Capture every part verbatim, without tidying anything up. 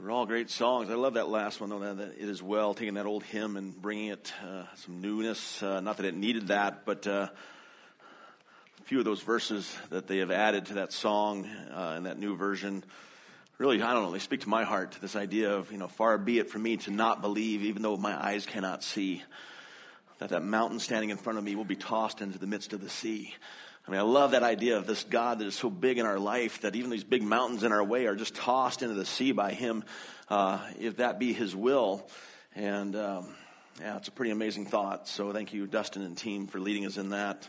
They're all great songs. I love that last one, though, that, that it as well, taking that old hymn and bringing it uh, some newness. Uh, not that it needed that, but uh, a few of those verses that they have added to that song uh, in that new version, really, I don't know, they speak to my heart, this idea of, you know, far be it from me to not believe, even though my eyes cannot see, that that mountain standing in front of me will be tossed into the midst of the sea. I mean, I love that idea of this God that is so big in our life that even these big mountains in our way are just tossed into the sea by him, uh, if that be his will. And, um, yeah, it's a pretty amazing thought. So thank you, Dustin and team, for leading us in that.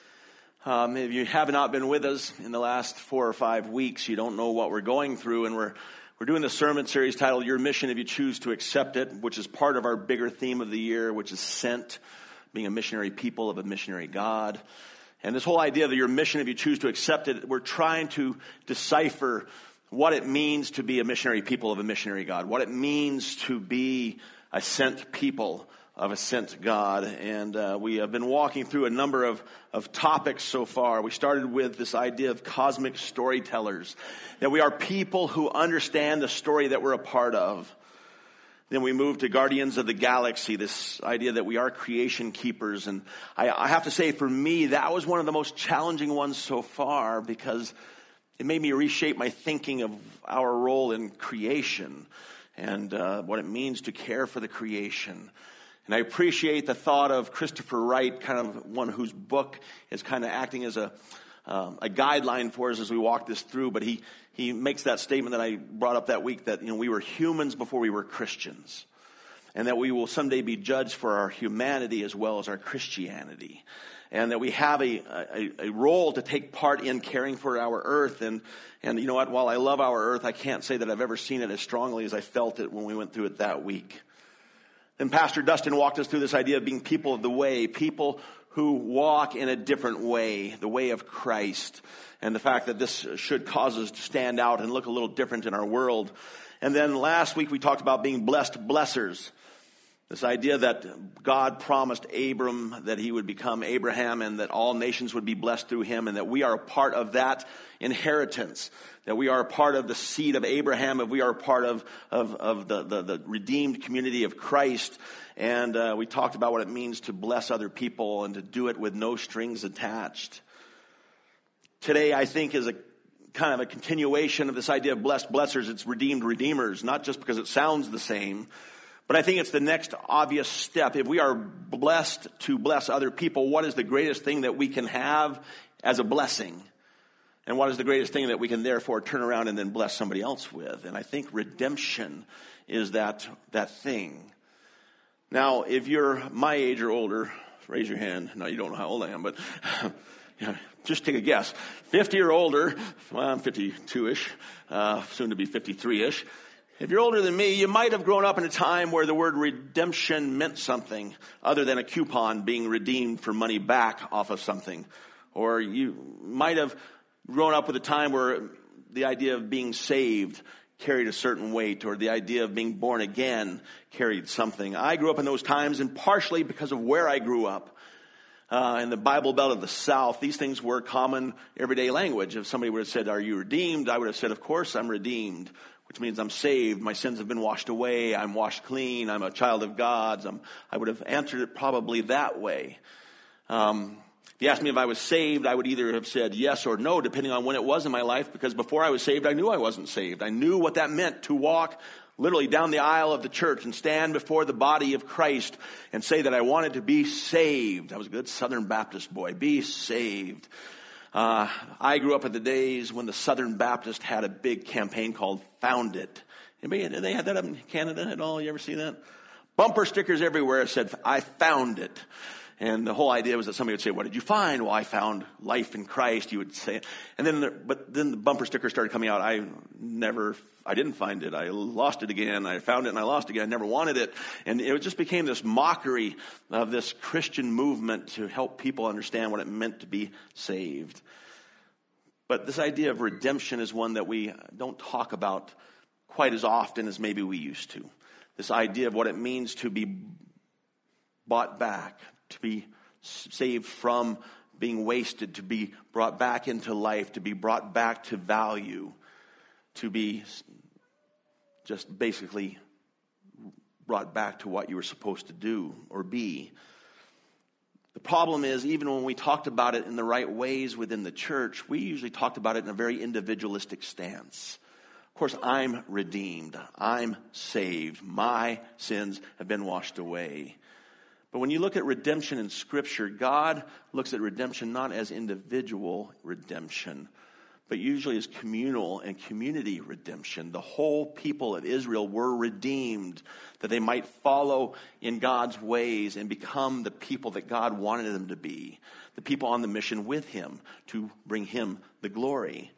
Um, if you have not been with us in the last four or five weeks, you don't know what we're going through. And we're we're doing the sermon series titled Your Mission If You Choose to Accept It, which is part of our bigger theme of the year, which is sent, being a missionary people of a missionary God. And this whole idea that your mission, if you choose to accept it, we're trying to decipher what it means to be a missionary people of a missionary God, what it means to be a sent people of a sent God. And uh, we have been walking through a number of, of topics so far. We started with this idea of cosmic storytellers, that we are people who understand the story that we're a part of. Then we moved to Guardians of the Galaxy, this idea that we are creation keepers. And I, I have to say, for me, that was one of the most challenging ones so far, because it made me reshape my thinking of our role in creation and uh, what it means to care for the creation. And I appreciate the thought of Christopher Wright, kind of one whose book is kind of acting as a um, a guideline for us as we walk this through. But he he makes that statement that I brought up that week, that, you know, we were humans before we were Christians, and that we will someday be judged for our humanity as well as our Christianity, and that we have a a, a role to take part in caring for our earth. And and you know what? While I love our earth, I can't say that I've ever seen it as strongly as I felt it when we went through it that week. Then Pastor Dustin walked us through this idea of being people of the way, people who walk in a different way, the way of Christ, and the fact that this should cause us to stand out and look a little different in our world. And then last week we talked about being blessed blessers, this idea that God promised Abram that he would become Abraham and that all nations would be blessed through him, and that we are a part of that inheritance, that we are a part of the seed of Abraham, and we are a part of, of, of the, the, the redeemed community of Christ. And uh, we talked about what it means to bless other people and to do it with no strings attached. Today, I think, is a kind of a continuation of this idea of blessed blessers. It's redeemed redeemers, not just because it sounds the same, but I think it's the next obvious step. If we are blessed to bless other people, what is the greatest thing that we can have as a blessing? And what is the greatest thing that we can therefore turn around and then bless somebody else with? And I think redemption is that that thing. Now, if you're my age or older, raise your hand. No, you don't know how old I am, but yeah, just take a guess. fifty or older, well, I'm fifty-two-ish, uh, soon to be fifty-three-ish. If you're older than me, you might have grown up in a time where the word redemption meant something other than a coupon being redeemed for money back off of something. Or you might have grown up with a time where the idea of being saved carried a certain weight, or the idea of being born again carried something. I grew up in those times, and partially because of where I grew up, uh, in the Bible Belt of the South, these things were common everyday language. If somebody would have said, "Are you redeemed?" I would have said, "Of course I'm redeemed," which means I'm saved. My sins have been washed away. I'm washed clean. I'm a child of God's. I'm, I would have answered it probably that way. Um, If you asked me if I was saved, I would either have said yes or no, depending on when it was in my life, because before I was saved, I knew I wasn't saved. I knew what that meant to walk literally down the aisle of the church and stand before the body of Christ and say that I wanted to be saved. I was a good Southern Baptist boy. Be saved. Uh, I grew up in the days when the Southern Baptist had a big campaign called Found It. Anybody, did they have that up in Canada at all? You ever see that? Bumper stickers everywhere said, "I found it." And the whole idea was that somebody would say, "What did you find?" "Well, I found life in Christ," you would say. And then, the, but then the bumper stickers started coming out. I never, I didn't find it. I lost it again. I found it and I lost it again. I never wanted it. And it just became this mockery of this Christian movement to help people understand what it meant to be saved. But this idea of redemption is one that we don't talk about quite as often as maybe we used to. This idea of what it means to be bought back, to be saved from being wasted, to be brought back into life, to be brought back to value, to be just basically brought back to what you were supposed to do or be. The problem is, even when we talked about it in the right ways within the church, we usually talked about it in a very individualistic stance. Of course, I'm redeemed. I'm saved. My sins have been washed away. But when you look at redemption in Scripture, God looks at redemption not as individual redemption, but usually as communal and community redemption. The whole people of Israel were redeemed, that they might follow in God's ways and become the people that God wanted them to be, the people on the mission with Him to bring Him the glory.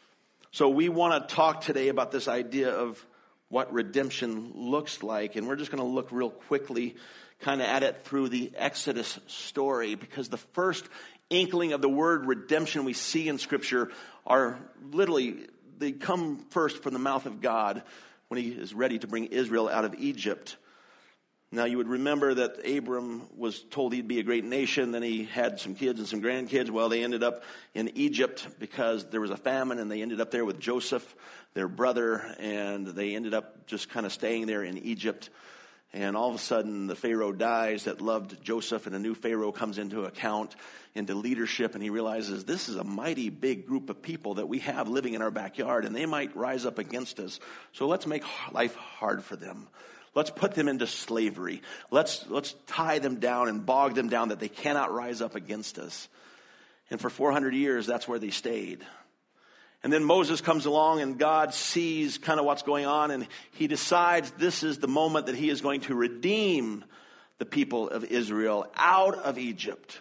So we want to talk today about this idea of what redemption looks like, and we're just going to look real quickly kind of at it through the Exodus story, because the first inkling of the word redemption we see in Scripture are literally, they come first from the mouth of God when He is ready to bring Israel out of Egypt. Now, you would remember that Abram was told he'd be a great nation. Then he had some kids and some grandkids. Well, they ended up in Egypt because there was a famine, and they ended up there with Joseph, their brother, and they ended up just kind of staying there in Egypt. And all of a sudden, the Pharaoh dies that loved Joseph, and a new Pharaoh comes into account, into leadership, and he realizes this is a mighty big group of people that we have living in our backyard, and they might rise up against us. So let's make life hard for them. Let's put them into slavery. Let's, let's tie them down and bog them down that they cannot rise up against us. And for four hundred years, that's where they stayed. And then Moses comes along, and God sees kind of what's going on, and He decides this is the moment that He is going to redeem the people of Israel out of Egypt.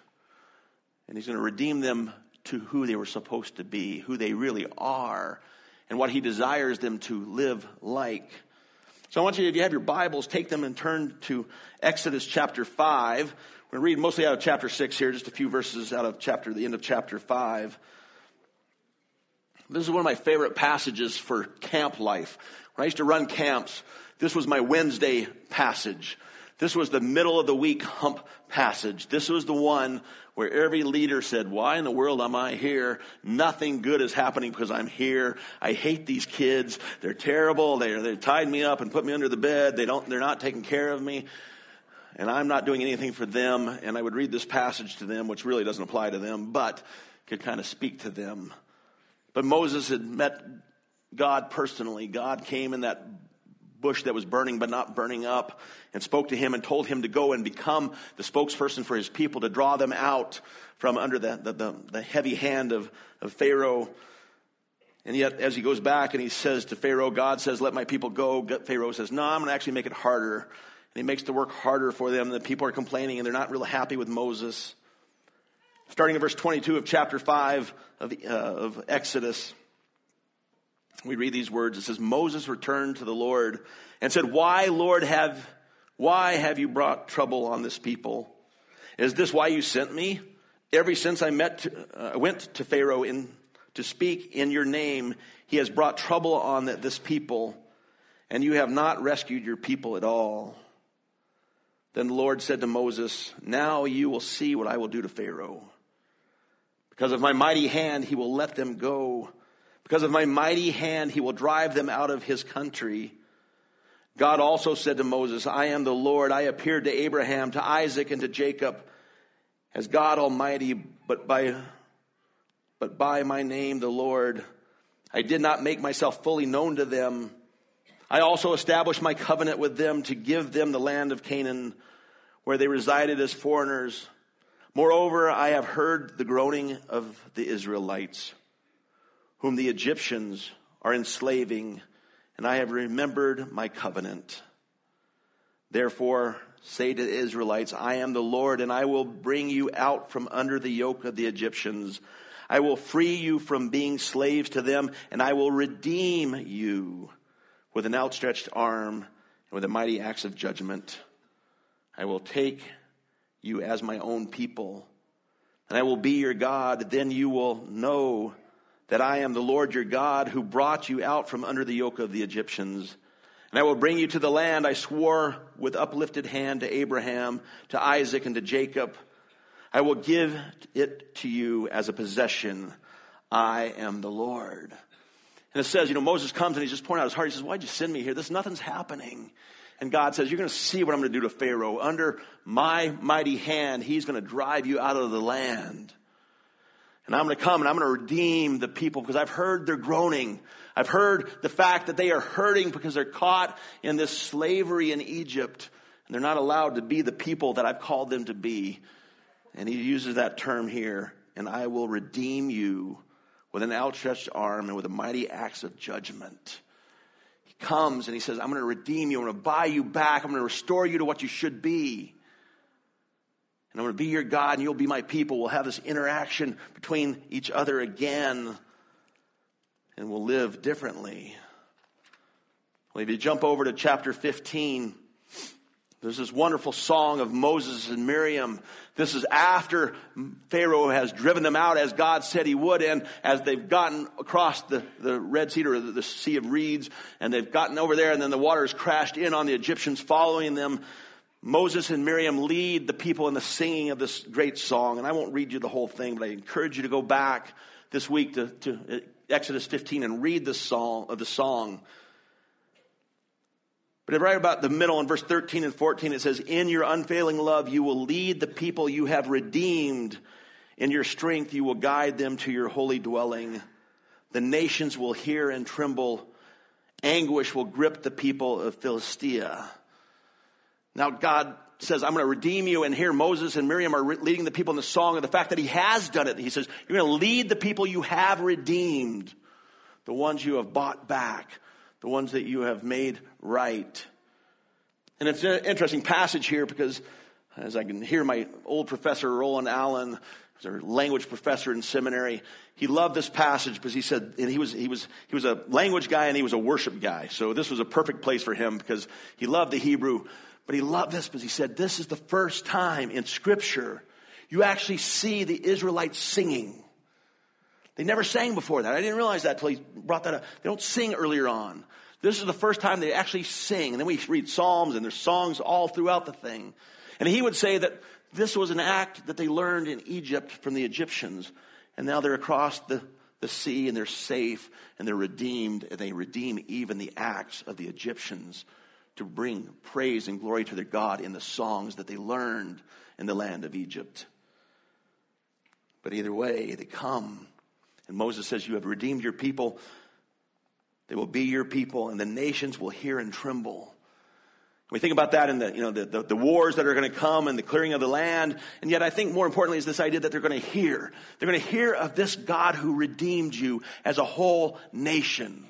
And He's going to redeem them to who they were supposed to be, who they really are, and what He desires them to live like. So I want you, if you have your Bibles, take them and turn to Exodus chapter five. We're going to read mostly out of chapter six here, just a few verses out of chapter, the end of chapter five. This is one of my favorite passages for camp life. When I used to run camps, this was my Wednesday passage. This was the middle of the week hump passage. This was the one where every leader said, why in the world am I here? Nothing good is happening because I'm here. I hate these kids. They're terrible. They they tied me up and put me under the bed. They don't, they're not taking care of me. And I'm not doing anything for them. And I would read this passage to them, which really doesn't apply to them, but could kind of speak to them. But Moses had met God personally. God came in that bush that was burning but not burning up and spoke to him and told him to go and become the spokesperson for his people, to draw them out from under the, the, the, the heavy hand of, of Pharaoh. And yet as he goes back and he says to Pharaoh, God says, let my people go. Pharaoh says, no, I'm going to actually make it harder. And he makes the work harder for them. The people are complaining and they're not real happy with Moses. Starting in verse twenty-two of chapter five of, uh, of Exodus, we read these words. It says, Moses returned to the Lord and said, Why, Lord, have, why have you brought trouble on this people? Is this why you sent me? Ever since I met to, uh, went to Pharaoh in, to speak in your name, he has brought trouble on this people, and you have not rescued your people at all. Then the Lord said to Moses, Now you will see what I will do to Pharaoh. Because of my mighty hand, he will let them go. Because of my mighty hand, he will drive them out of his country. God also said to Moses, I am the Lord. I appeared to Abraham, to Isaac, and to Jacob as God Almighty, but by, but by my name, the Lord. I did not make myself fully known to them. I also established my covenant with them to give them the land of Canaan, where they resided as foreigners. Moreover, I have heard the groaning of the Israelites, whom the Egyptians are enslaving, and I have remembered my covenant. Therefore, say to the Israelites, I am the Lord, and I will bring you out from under the yoke of the Egyptians. I will free you from being slaves to them, and I will redeem you with an outstretched arm and with a mighty axe of judgment. I will take you as my own people, and I will be your God. Then you will know that I am the Lord your God, who brought you out from under the yoke of the Egyptians. And I will bring you to the land I swore with uplifted hand to Abraham, to Isaac, and to Jacob. I will give it to you as a possession. I am the Lord. And it says, you know, Moses comes and he's just pouring out his heart. He says, why'd you send me here? This, nothing's happening. And God says, you're going to see what I'm going to do to Pharaoh. Under my mighty hand, he's going to drive you out of the land. And I'm going to come and I'm going to redeem the people because I've heard their groaning. I've heard the fact that they are hurting because they're caught in this slavery in Egypt. And they're not allowed to be the people that I've called them to be. And he uses that term here. And I will redeem you with an outstretched arm and with a mighty axe of judgment. He comes and he says, I'm going to redeem you. I'm going to buy you back. I'm going to restore you to what you should be. And I'm going to be your God and you'll be my people. We'll have this interaction between each other again. And we'll live differently. Well, if you jump over to chapter fifteen, there's this wonderful song of Moses and Miriam. This is after Pharaoh has driven them out as God said he would. And as they've gotten across the, the Red Sea or the, the Sea of Reeds, and they've gotten over there, and then the waters crashed in on the Egyptians following them, Moses and Miriam lead the people in the singing of this great song. And I won't read you the whole thing, but I encourage you to go back this week to, to Exodus fifteen and read the song of the song. But right about the middle in verse thirteen and fourteen, it says, in your unfailing love, you will lead the people you have redeemed. In your strength, you will guide them to your holy dwelling. The nations will hear and tremble. Anguish will grip the people of Philistia. Now God says, I'm going to redeem you. And here Moses and Miriam are re- leading the people in the song of the fact that he has done it. He says, you're going to lead the people you have redeemed. The ones you have bought back. The ones that you have made right. And it's an interesting passage here because as I can hear my old professor, Roland Allen, who's our language professor in seminary, he loved this passage because he said, and he was, he was, he was a language guy and he was a worship guy. So this was a perfect place for him because he loved the Hebrew. But he loved this because he said, this is the first time in Scripture you actually see the Israelites singing. They never sang before that. I didn't realize that until he brought that up. They don't sing earlier on. This is the first time they actually sing. And then we read Psalms and there's songs all throughout the thing. And he would say that this was an act that they learned in Egypt from the Egyptians. And now they're across the, the sea and they're safe and they're redeemed. And they redeem even the acts of the Egyptians to bring praise and glory to their God in the songs that they learned in the land of Egypt. But either way, they come. And Moses says, you have redeemed your people. They will be your people, and the nations will hear and tremble. We think about that in the, you know, the, the, the wars that are going to come and the clearing of the land. And yet I think more importantly is this idea that they're going to hear. They're going to hear of this God who redeemed you as a whole nation.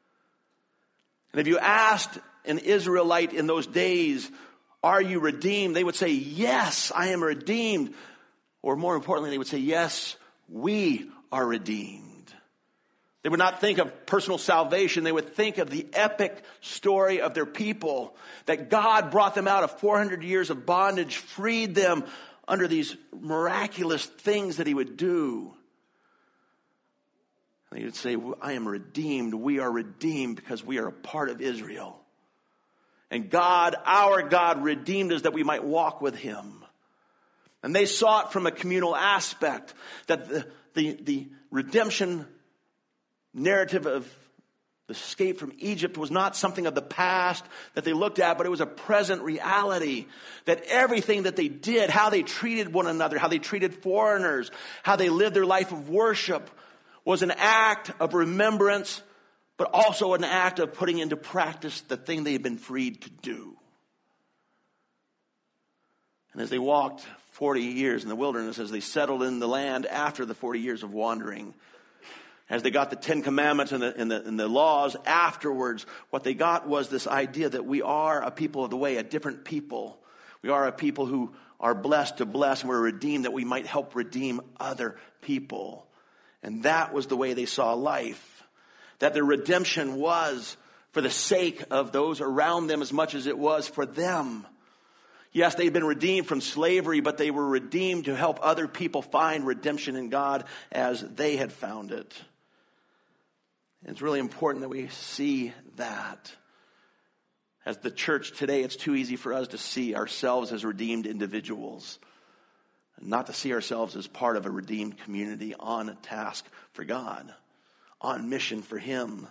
And if you asked an Israelite in those days, are you redeemed? They would say, yes, I am redeemed. Or more importantly, they would say, yes, we are redeemed. They would not think of personal salvation. They would think of the epic story of their people, that God brought them out of four hundred years of bondage, freed them under these miraculous things that he would do. And they would say, I am redeemed. We are redeemed because we are a part of Israel. And God, our God, redeemed us that we might walk with him. And they saw it from a communal aspect, that the, the, the redemption narrative of the escape from Egypt was not something of the past that they looked at, but it was a present reality. That everything that they did, how they treated one another, how they treated foreigners, how they lived their life of worship, was an act of remembrance, but also an act of putting into practice the thing they had been freed to do. And as they walked forty years in the wilderness, as they settled in the land after the forty years of wandering, as they got the Ten Commandments and the, and, the, and the laws afterwards, what they got was this idea that we are a people of the way, a different people. We are a people who are blessed to bless, and we're redeemed that we might help redeem other people. And that was the way they saw life. That their redemption was for the sake of those around them as much as it was for them. Yes, they'd been redeemed from slavery, but they were redeemed to help other people find redemption in God as they had found it. And it's really important that we see that. As the church today, it's too easy for us to see ourselves as redeemed individuals, and not to see ourselves as part of a redeemed community on a task for God, on mission for him.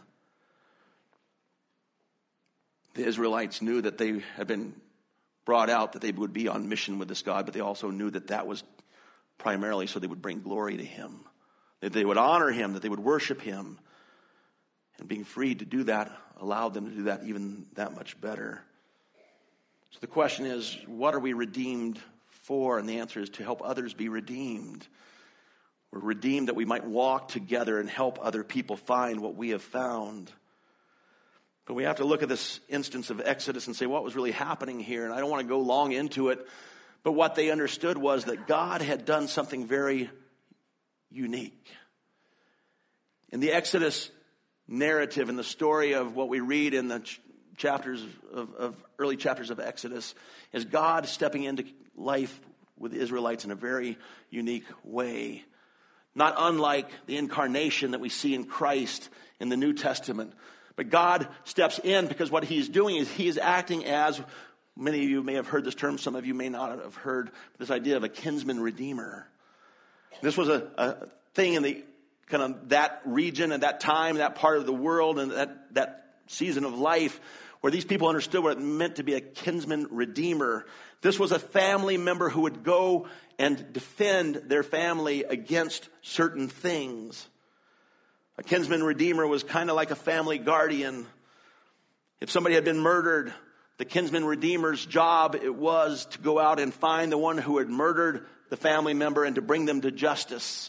The Israelites knew that they had been brought out, that they would be on mission with this God, but they also knew that that was primarily so they would bring glory to him, that they would honor him, that they would worship him. And being free to do that allowed them to do that even that much better. So the question is, what are we redeemed for? And the answer is to help others be redeemed. We're redeemed that we might walk together and help other people find what we have found. But we have to look at this instance of Exodus and say, what was really happening here? And I don't want to go long into it, but what they understood was that God had done something very unique. In the Exodus narrative, in the story of what we read in the ch- chapters of, of early chapters of Exodus, is God stepping into life with the Israelites in a very unique way. Not unlike the incarnation that we see in Christ in the New Testament. But God steps in because what he's doing is he is acting as, many of you may have heard this term, some of you may not have heard this idea of a kinsman redeemer. This was a, a thing in the kind of that region and that time, that part of the world and that, that season of life where these people understood what it meant to be a kinsman redeemer. This was a family member who would go and defend their family against certain things. A kinsman redeemer was kind of like a family guardian. If somebody had been murdered, the kinsman redeemer's job, it was to go out and find the one who had murdered the family member and to bring them to justice.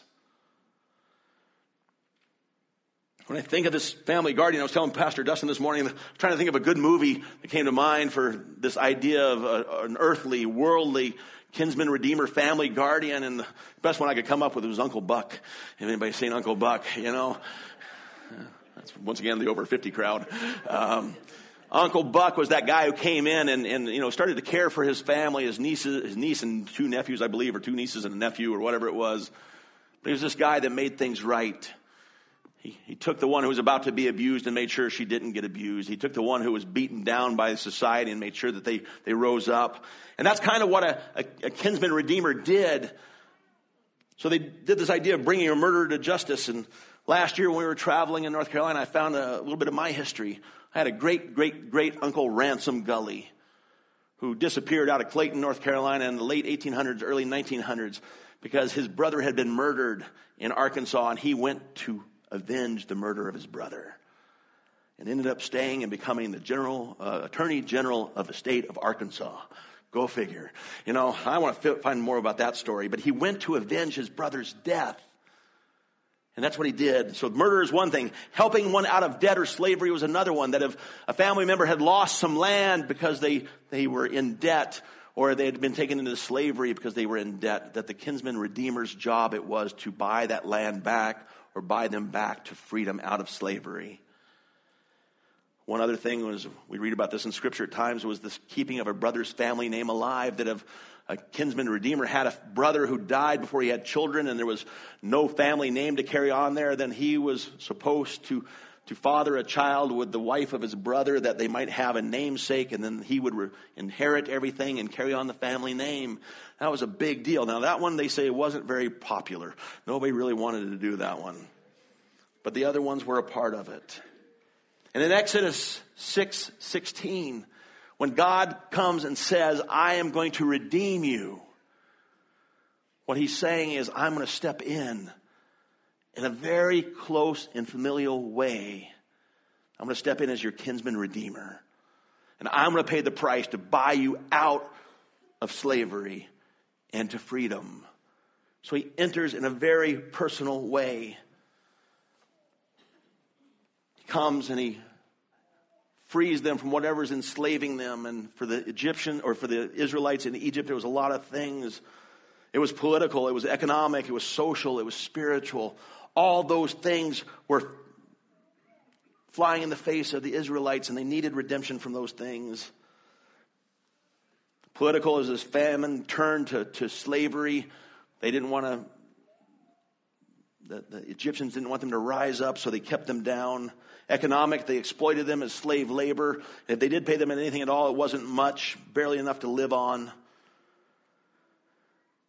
When I think of this family guardian, I was telling Pastor Dustin this morning, I'm trying to think of a good movie that came to mind for this idea of a, an earthly, worldly kinsman redeemer family guardian. And the best one I could come up with was Uncle Buck. If anybody's seen Uncle Buck, you know, that's once again the over fifty crowd. Um, Uncle Buck was that guy who came in and, and, you know, started to care for his family, his nieces, his niece and two nephews, I believe, or two nieces and a nephew or whatever it was. But he was this guy that made things right. He, he took the one who was about to be abused and made sure she didn't get abused. He took the one who was beaten down by society and made sure that they, they rose up. And that's kind of what a, a, a kinsman redeemer did. So they did this idea of bringing a murderer to justice. And last year when we were traveling in North Carolina, I found a, a little bit of my history. I had a great, great, great uncle, Ransom Gully, who disappeared out of Clayton, North Carolina in the late eighteen hundreds, early nineteen hundreds, because his brother had been murdered in Arkansas, and he went to avenge the murder of his brother and ended up staying and becoming the general uh, attorney general of the state of Arkansas. Go figure. You know, I want to find more about that story, but he went to avenge his brother's death. And that's what he did. So murder is one thing. Helping one out of debt or slavery was another one. That if a family member had lost some land because they, they were in debt, or they had been taken into slavery because they were in debt, that the kinsman redeemer's job it was to buy that land back or buy them back to freedom out of slavery. One other thing was, we read about this in Scripture at times, was this keeping of a brother's family name alive. That if a kinsman redeemer had a brother who died before he had children and there was no family name to carry on there, then he was supposed to, to father a child with the wife of his brother, that they might have a namesake, and then he would re- inherit everything and carry on the family name. That was a big deal. Now that one, they say, wasn't very popular. Nobody really wanted to do that one. But the other ones were a part of it. And in Exodus six sixteen, when God comes and says, I am going to redeem you, what he's saying is, I'm going to step in in a very close and familial way. I'm going to step in as your kinsman redeemer. And I'm going to pay the price to buy you out of slavery and to freedom. So he enters in a very personal way. He comes and he frees them from whatever's enslaving them. And for the Egyptian or for the Israelites in Egypt, there was a lot of things. It was political, it was economic, it was social, it was spiritual. All those things were flying in the face of the Israelites, and they needed redemption from those things. Political, as this famine turned to, to slavery. They didn't want to, the, the Egyptians didn't want them to rise up, so they kept them down. Economic, they exploited them as slave labor. If they did pay them anything at all, it wasn't much, barely enough to live on.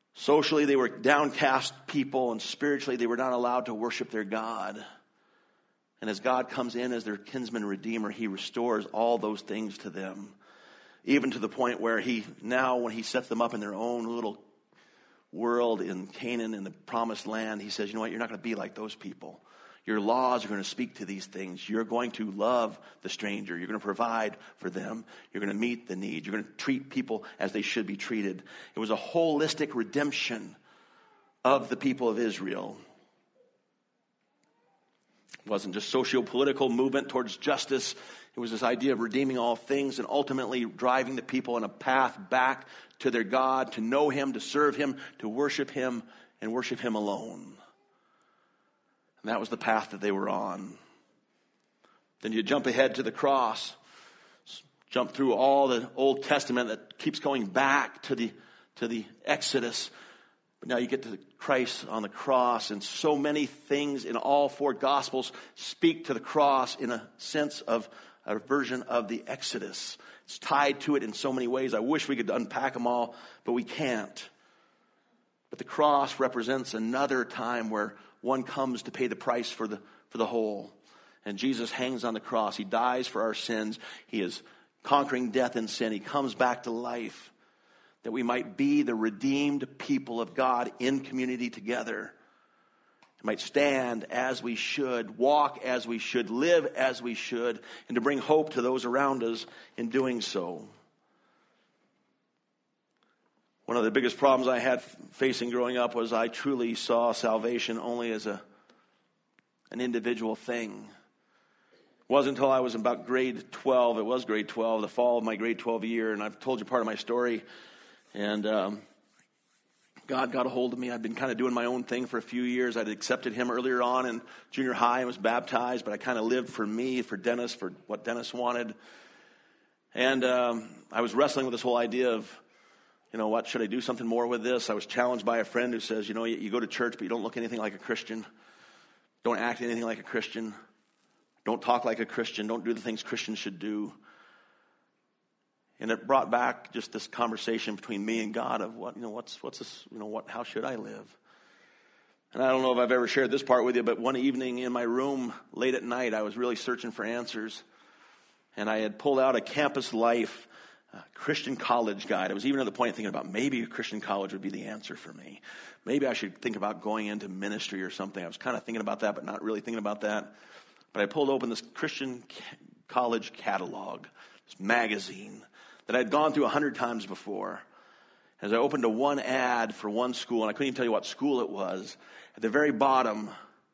Socially, they were downcast people, and spiritually, they were not allowed to worship their God. And as God comes in as their kinsman redeemer, he restores all those things to them. Even to the point where he, now when he sets them up in their own little world in Canaan, in the promised land, he says, you know what, you're not going to be like those people. Your laws are going to speak to these things. You're going to love the stranger. You're going to provide for them. You're going to meet the need. You're going to treat people as they should be treated. It was a holistic redemption of the people of Israel. It wasn't just socio-political movement towards justice. It was this idea of redeeming all things and ultimately driving the people on a path back to their God, to know him, to serve him, to worship him, and worship him alone. And that was the path that they were on. Then you jump ahead to the cross, jump through all the Old Testament that keeps going back to the, to the Exodus. But now you get to Christ on the cross, and so many things in all four Gospels speak to the cross in a sense of a version of the Exodus. It's tied to it in so many ways. I wish we could unpack them all, but we can't. But the cross represents another time where one comes to pay the price for the for the whole. And Jesus hangs on the cross. He dies for our sins. He is conquering death and sin. He comes back to life that we might be the redeemed people of God in community together. We might stand as we should, walk as we should, live as we should, and to bring hope to those around us in doing so. One of the biggest problems I had facing growing up was I truly saw salvation only as a an individual thing. It wasn't until I was about grade twelve, it was grade twelve, the fall of my grade twelve year, and I've told you part of my story, and um, God got a hold of me. I'd been kind of doing my own thing for a few years. I'd accepted him earlier on in junior high and was baptized, but I kind of lived for me, for Dennis, for what Dennis wanted. And um, I was wrestling with this whole idea of, you know what, should I do something more with this? I was challenged by a friend who says, you know, you, you go to church, but you don't look anything like a Christian. Don't act anything like a Christian. Don't talk like a Christian. Don't do the things Christians should do. And it brought back just this conversation between me and God of what, you know, what's, what's this, you know, what, how should I live? And I don't know if I've ever shared this part with you, but one evening in my room late at night, I was really searching for answers. And I had pulled out a Campus Life uh, Christian college guide. I was even at the point of thinking about maybe a Christian college would be the answer for me. Maybe I should think about going into ministry or something. I was kind of thinking about that, but not really thinking about that. But I pulled open this Christian ca- college catalog, this magazine that I'd gone through a hundred times before. As I opened to one ad for one school, and I couldn't even tell you what school it was, at the very bottom,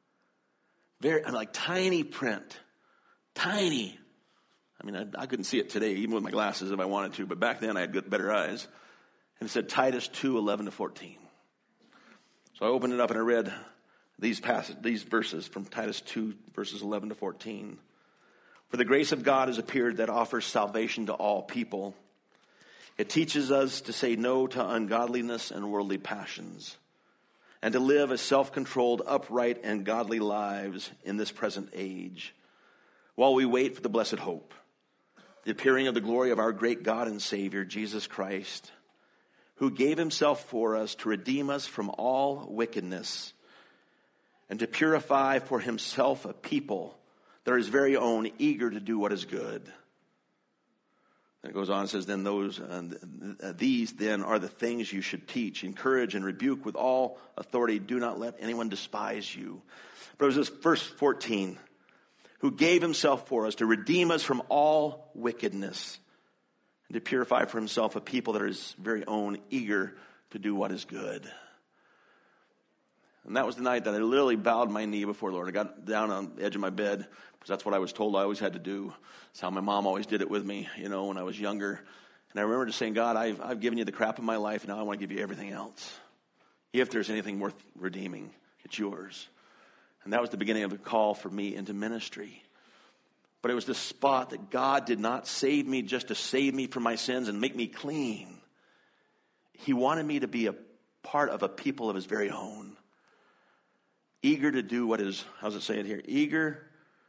very like tiny print, tiny. I mean, I, I couldn't see it today, even with my glasses if I wanted to, but back then I had good, better eyes. And it said Titus two, eleven to fourteen. So I opened it up and I read these passages, these verses from Titus two, verses eleven to fourteen. For the grace of God has appeared that offers salvation to all people. It teaches us to say no to ungodliness and worldly passions, and to live as self-controlled, upright, and godly lives in this present age, while we wait for the blessed hope, the appearing of the glory of our great God and Savior, Jesus Christ, who gave himself for us to redeem us from all wickedness and to purify for himself a people that are his very own, eager to do what is good. And it goes on and says, then those, uh, these then are the things you should teach, encourage, and rebuke with all authority. Do not let anyone despise you. But it was this verse fourteen, who gave himself for us to redeem us from all wickedness and to purify for himself a people that are his very own, eager to do what is good. And that was the night that I literally bowed my knee before the Lord. I got down on the edge of my bed because that's what I was told I always had to do. That's how my mom always did it with me, you know, when I was younger. And I remember just saying, God, I've, I've given you the crap of my life, and now I want to give you everything else. If there's anything worth redeeming, it's yours. And that was the beginning of a call for me into ministry. But it was this spot that God did not save me just to save me from my sins and make me clean. He wanted me to be a part of a people of his very own. Eager to do what is, how's it say it here? Eager,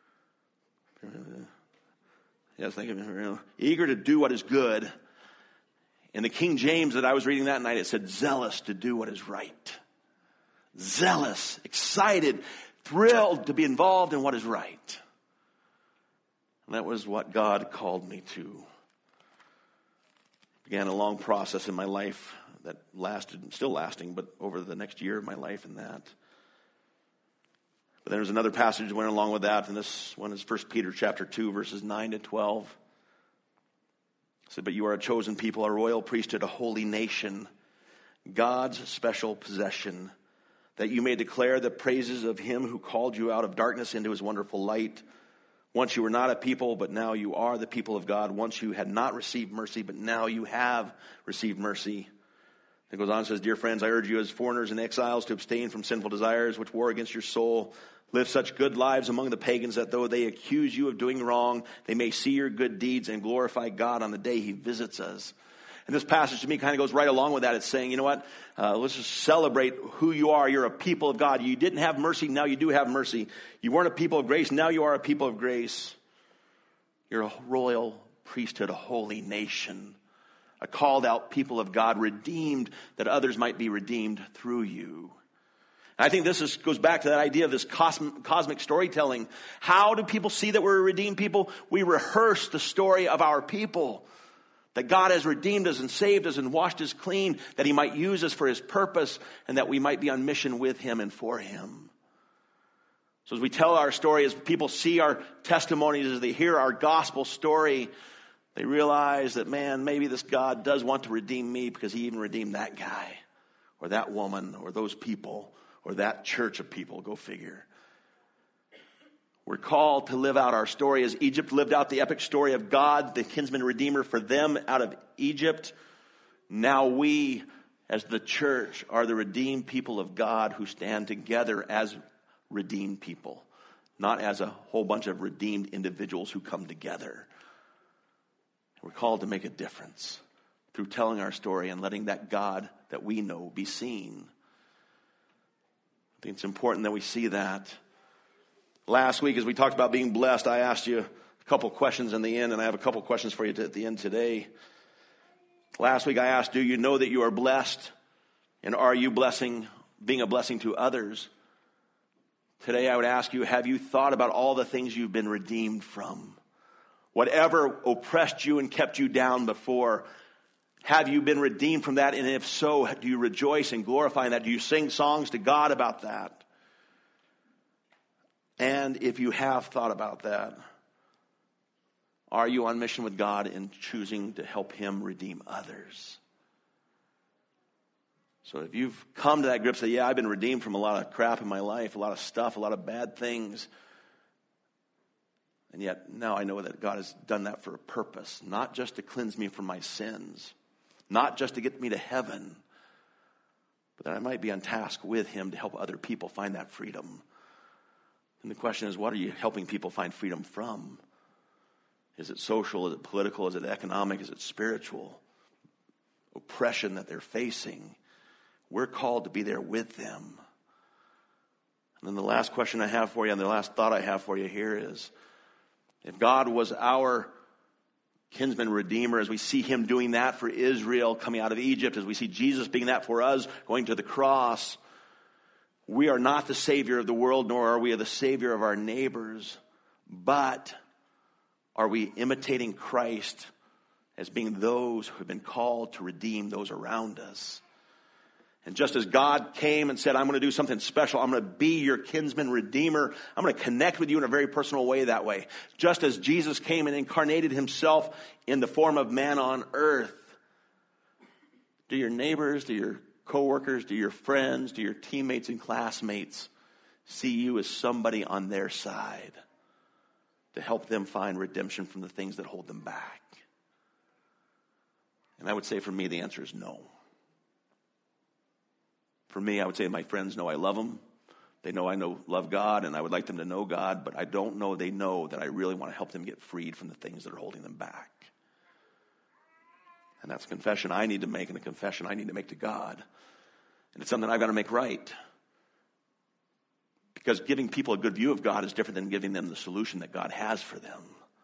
yeah, I was thinking, you know, eager to do what is good. In the King James that I was reading that night, it said zealous to do what is right. Zealous, excited, thrilled to be involved in what is right. And that was what God called me to. Began a long process in my life that lasted, still lasting, but over the next year of my life in that. But then there's another passage that went along with that, and this one is First Peter chapter two, verses nine to twelve. It said, but you are a chosen people, a royal priesthood, a holy nation, God's special possession, that you may declare the praises of him who called you out of darkness into his wonderful light. Once you were not a people, but now you are the people of God. Once you had not received mercy, but now you have received mercy. It goes on and says, dear friends, I urge you as foreigners and exiles to abstain from sinful desires which war against your soul. Live such good lives among the pagans that though they accuse you of doing wrong, they may see your good deeds and glorify God on the day he visits us. And this passage to me kind of goes right along with that. It's saying, you know what, uh, let's just celebrate who you are. You're a people of God. You didn't have mercy, now you do have mercy. You weren't a people of grace, now you are a people of grace. You're a royal priesthood, a holy nation, a called out people of God, redeemed that others might be redeemed through you. And I think this is, goes back to that idea of this cosmic, cosmic storytelling. How do people see that we're a redeemed people? We rehearse the story of our people. That God has redeemed us and saved us and washed us clean, that he might use us for his purpose, and that we might be on mission with him and for him. So as we tell our story, as people see our testimonies, as they hear our gospel story, they realize that, man, maybe this God does want to redeem me because he even redeemed that guy or that woman or those people or that church of people. Go figure. We're called to live out our story as Egypt lived out the epic story of God, the kinsman redeemer for them out of Egypt. Now we, as the church, are the redeemed people of God who stand together as redeemed people, not as a whole bunch of redeemed individuals who come together. We're called to make a difference through telling our story and letting that God that we know be seen. I think it's important that we see that. Last week, as we talked about being blessed, I asked you a couple questions in the end, and I have a couple questions for you at the end today. Last week, I asked, do you know that you are blessed? And are you blessing, being a blessing to others? Today, I would ask you, have you thought about all the things you've been redeemed from? Whatever oppressed you and kept you down before, have you been redeemed from that? And if so, do you rejoice and glorify in that? Do you sing songs to God about that? And if you have thought about that, are you on mission with God in choosing to help him redeem others? So if you've come to that grip, say, yeah, I've been redeemed from a lot of crap in my life, a lot of stuff, a lot of bad things. And yet now I know that God has done that for a purpose, not just to cleanse me from my sins, not just to get me to heaven, but that I might be on task with him to help other people find that freedom. And the question is, what are you helping people find freedom from? Is it social? Is it political? Is it economic? Is it spiritual? Oppression that they're facing. We're called to be there with them. And then the last question I have for you, and the last thought I have for you here is, if God was our kinsman redeemer, as we see him doing that for Israel coming out of Egypt, as we see Jesus being that for us going to the cross, we are not the Savior of the world, nor are we the Savior of our neighbors, but are we imitating Christ as being those who have been called to redeem those around us? And just as God came and said, I'm going to do something special, I'm going to be your kinsman redeemer, I'm going to connect with you in a very personal way that way. Just as Jesus came and incarnated himself in the form of man on earth, do your neighbors, do your co-workers, do your friends, do your teammates and classmates see you as somebody on their side to help them find redemption from the things that hold them back? And I would say for me, the answer is no. For me, I would say my friends know I love them. They know I know love God, and I would like them to know God, but I don't know they know that I really want to help them get freed from the things that are holding them back. And that's a confession I need to make, and a confession I need to make to God. And it's something I've got to make right. Because giving people a good view of God is different than giving them the solution that God has for them.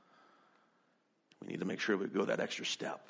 We need to make sure we go that extra step.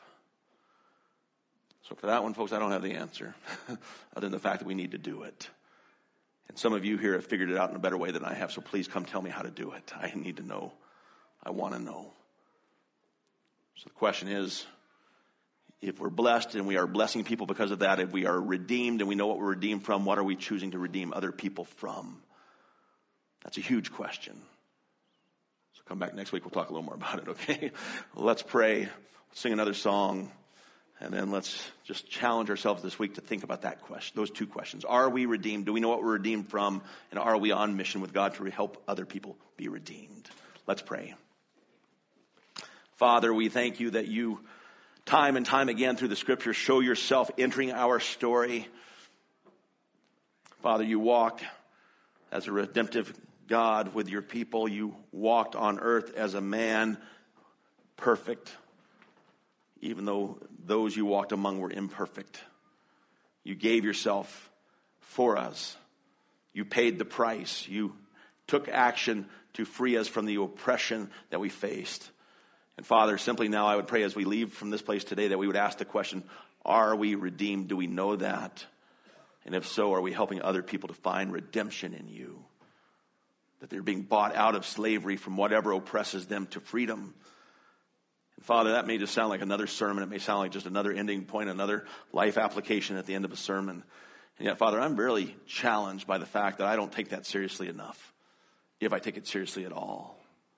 So for that one, folks, I don't have the answer, other than the fact that we need to do it. And some of you here have figured it out in a better way than I have, so please come tell me how to do it. I need to know I want to know. So the question is, if we're blessed and we are blessing people because of that, if we are redeemed and we know what we're redeemed from, what are we choosing to redeem other people from? That's a huge question. So come back next week, we'll talk a little more about it, okay? Let's pray, let's sing another song, and then let's just challenge ourselves this week to think about that question, those two questions. Are we redeemed? Do we know what we're redeemed from? And are we on mission with God to help other people be redeemed? Let's pray. Father, we thank you that you, time and time again through the scriptures, show yourself entering our story. Father, you walk as a redemptive God with your people. You walked on earth as a man, perfect, even though those you walked among were imperfect. You gave yourself for us. You paid the price. You took action to free us from the oppression that we faced. And Father, simply now I would pray as we leave from this place today that we would ask the question, are we redeemed? Do we know that? And if so, are we helping other people to find redemption in you? That they're being bought out of slavery from whatever oppresses them to freedom. And Father, that may just sound like another sermon. It may sound like just another ending point, another life application at the end of a sermon. And yet, Father, I'm really challenged by the fact that I don't take that seriously enough, if I take it seriously at all.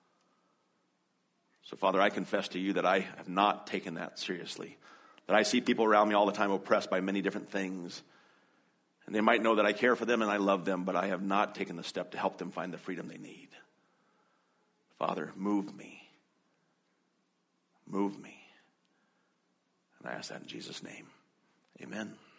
So, Father, I confess to you that I have not taken that seriously. That I see people around me all the time oppressed by many different things. And they might know that I care for them and I love them, but I have not taken the step to help them find the freedom they need. Father, move me. Move me. And I ask that in Jesus' name. Amen.